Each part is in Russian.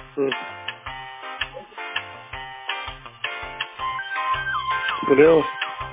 М. Алло.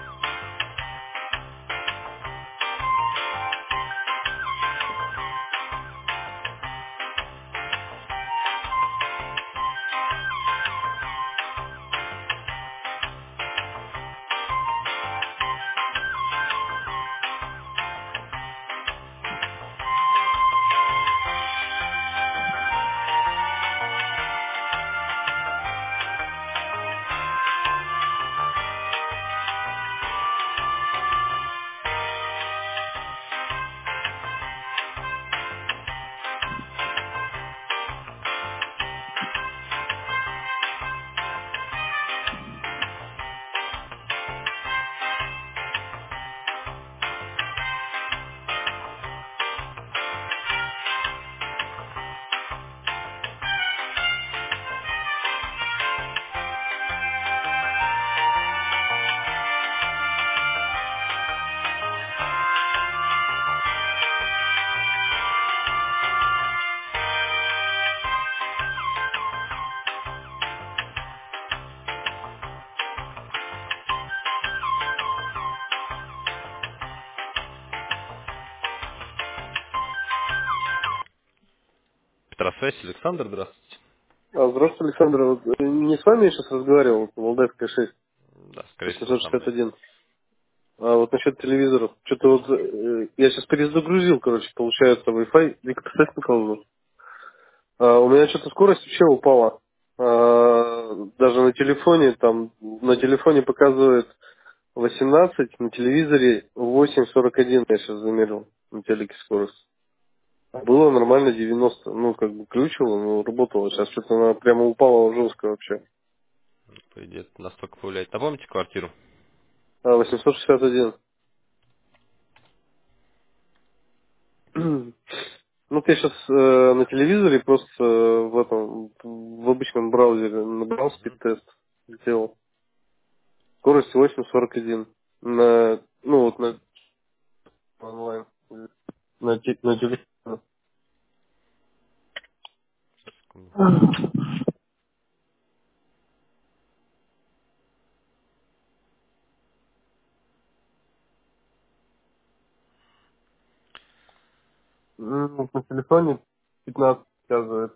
Петросвязь, Александр, здравствуйте. Здравствуйте, Александр. Вот, не с вами я сейчас разговаривал, вот, Валдайская 6, Да, скорее всего, со мной. 861. А вот насчет телевизоров. Что-то вот я сейчас перезагрузил, короче, получается, Wi-Fi. Виктор Николаевна. У меня что-то скорость вообще упала. Даже на телефоне, там, на телефоне показывает 18, на телевизоре 8,41 я сейчас замерил на телеке скорость. А было нормально 90. Ну, как бы ключило, но работало. Сейчас что-то она прямо упала жестко вообще. По идее, это настолько повлияет. Напомните квартиру. 861. Ну, я сейчас на телевизоре просто в этом, в обычном браузере набрал спид-тест, сделал. Скорость 8,41. Ну, вот на онлайн. На телефоне. Сейчас, секунду. Вот на телефоне 15 показывает.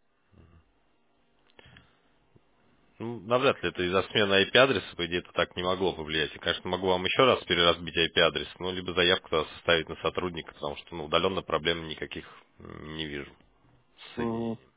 Ну, навряд ли это из-за смены IP-адреса, по идее, это так не могло повлиять. Я, конечно, могу вам еще раз переразбить IP-адрес, ну, либо заявку тогда составить на сотрудника, потому что, ну, удаленно проблем никаких не вижу с Мгм. соединением.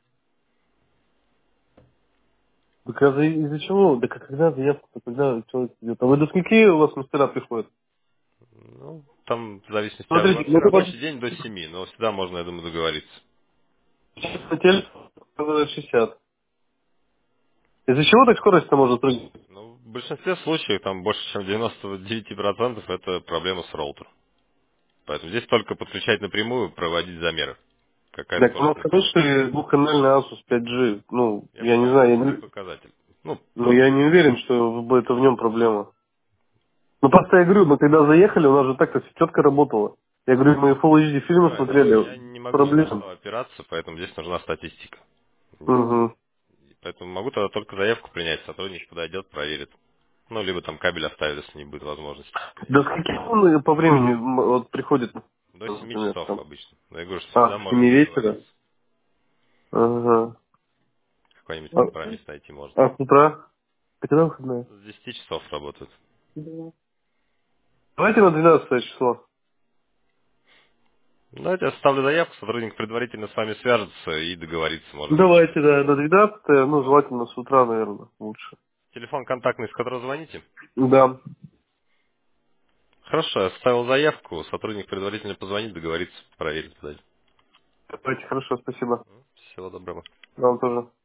Так а из-за чего? Да когда заявка, когда человек идет? А вы до скольки у вас мастера приходят? Ну, там, в зависимости, у Смотрите, нас ну ты рабочий день до 7, но всегда можно, я думаю, договориться. на телефон показывает 60. Из-за чего так скорость-то может прыгать? Ну, в большинстве случаев, там больше, чем 99% это проблема с роутером. Поэтому здесь только подключать напрямую, проводить замеры. Какая Так, у скорость нас не показывает. хороший двухканальный Asus 5G. Ну, Я я не понимаю, знаю, это один показатель. Ну, но я не уверен, что это в нем проблема. Ну, просто я говорю, мы когда заехали, у нас же так-то все четко работало. Я говорю, мы Full HD фильмы понимаю, но я смотрели, не могу ни на проблем. что опираться, поэтому здесь нужна статистика. Угу. Поэтому могу тогда только заявку принять, сотрудник подойдет, проверит. Ну, либо там кабель оставит, если не будет возможности До поменять. скольки он по времени вот приходит, До 7 например, часов там? обычно. Но я говорю, что всегда С можно 7 вечера? договориться. Ага. Какой-нибудь А, компромисс найти можно. с утра? Ты когда выходная? С 10 часов работают. Давайте на 12 число. Ну, я оставлю заявку, сотрудник предварительно с вами свяжется и договорится, может быть. Давайте, да, на 12, ну, желательно с утра, наверное, лучше. Телефон контактный, с которого звоните? Да. Хорошо, я составил заявку, сотрудник предварительно позвонит, договорится, проверит. Давайте, хорошо, спасибо. Всего доброго. Вам тоже.